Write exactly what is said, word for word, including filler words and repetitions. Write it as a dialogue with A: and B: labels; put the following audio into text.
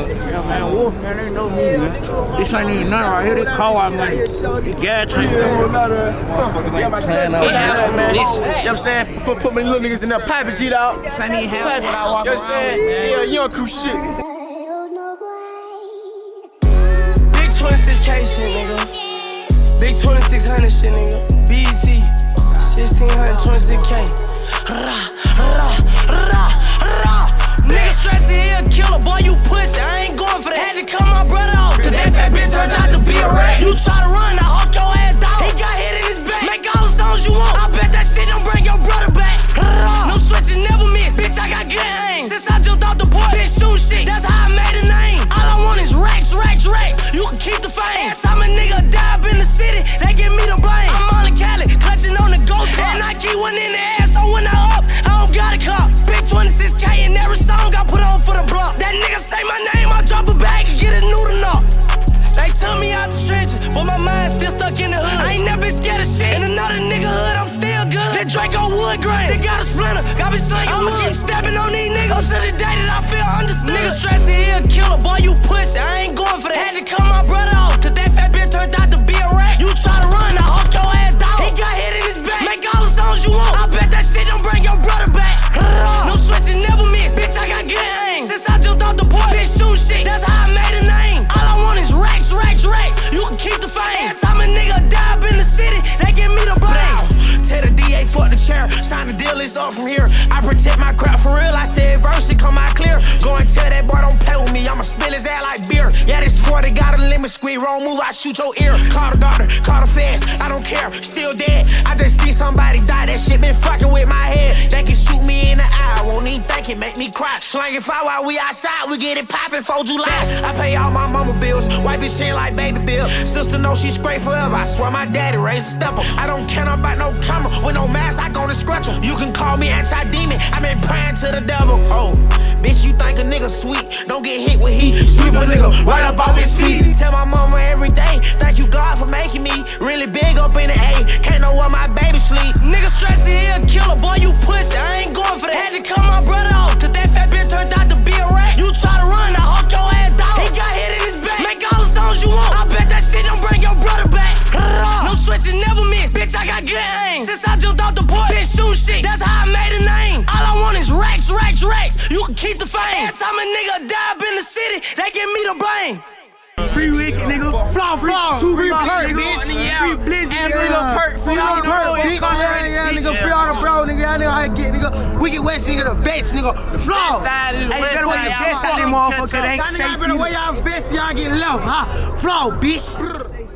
A: Yeah, man, Wolf, man, they know me, man. This ain't even nothing right here. They call out, man. The gas tank.
B: Man, this, you know what I'm saying? Before put my little niggas in there, pipe it, G dog.
A: This ain't even half what I walk
B: You know what I'm saying?
A: man.
B: Yeah, young crew shit.
C: Big twenty-six K shit, nigga. Big twenty-six hundred shit, nigga. B E T, sixteen hundred twenty-six K. Rah, rah, rah, rah. Nigga stressing here, killer, boy, you pussy. I ain't going for that. Had to cut my brother off, cause that fat bitch turned out to be a rat. You try to run, I hawk your ass down. He got hit in his back. Make all the songs you want. I bet that shit don't bring your brother back. No switches, never miss. Bitch, I got good aim. Since I jumped off the porch, bitch, shoot shit. That's how I made a name. All I want is racks, racks, racks. You can keep the fame. Every time a nigga die up in the city, they give me the blame. I'm on the Cali, clutching on the ghost car. And I keep one in the ass, so when I up, I don't got a cop. Big twenty-six K in every song I put on for the block. That nigga say my name, I drop a bag and get a noodle knock. They took me out the trenches, but my mind still stuck in the hood. I ain't never been scared of shit. In another nigga hood, I'm still good. That Draco wood grain, just got a splinter, got me slinging. I'ma keep stepping on these niggas to the day that I feel understood. Nigga stressing here, killer, boy, you pussy. I ain't going for that. Had to cut my brother off, cause that fat bitch turned out to be a rat. You try to run, I hawk your ass down. He got hit in his back. Make all the songs you want. I bet that shit don't bring your brother back. No switches, never miss. Bitch, I got good aim. Since I jumped off the porch, bitch, shoot shit. That's how I made a name. All I want is racks, racks, racks. You can keep the fame. Every time a nigga die up in the city, they give me the blame. Tell the D A fuck the chair. Sign the deal, it's up from here. I protect my crap for real. I said verse, it come out clear. Go and tell that boy don't play with me. I'ma spill his ass like beer. Yeah, this forty got a limit squeeze. Wrong move, I shoot your ear. Call the doctor, call the feds. I don't care, still dead. I just see somebody die. That shit been fucking with my head. They can shoot me in the eye. I won't even think it, make me cry. Slanging fire while we outside. We get it poppin' for July. I pay all my mama bills. Wipe his chin like baby bill. Sister know she straight forever. I swear my daddy raised a stepper. I don't care about no camera. With no mask, I gonna scratch her. You can call me anti-demon. I been praying to the devil. Oh, bitch, you think a nigga sweet. Don't get hit with heat. Sweep a nigga right up off his feet. Tell my mama every day, thank you God for making me really big up in the A. Can't know where my baby sleep. Nigga stressing here, killer, boy, you pussy. I ain't going for that. Had to cut my brother off, cause that fat bitch turned out to be a rat. You try to run, I hawk your ass down. He got hit in his back. Make all the songs you want. I bet that shit don't bring your brother back. No switches, never miss. Bitch, I got good aim. Since I jumped off the porch, bitch, shoot shit. That's how I made a name. All I want is racks, racks, racks. You can keep the fame. Every time a nigga die up in the city, they give me the blame.
D: Free wicked, nigga. Flaw, flaw. Two free perk, nigga. Free blizzard, nigga. Free little perk. Free all the perk. Yeah, yeah, nigga. Free all the bro, nigga. Y'all know how to get, nigga. Wicked West, nigga. The best, nigga. Flaw. Hey, you better wear your vest out there, motherfucker. They ain't safe. Y'all better wear y'all vest, y'all get left, huh? Flaw, bitch.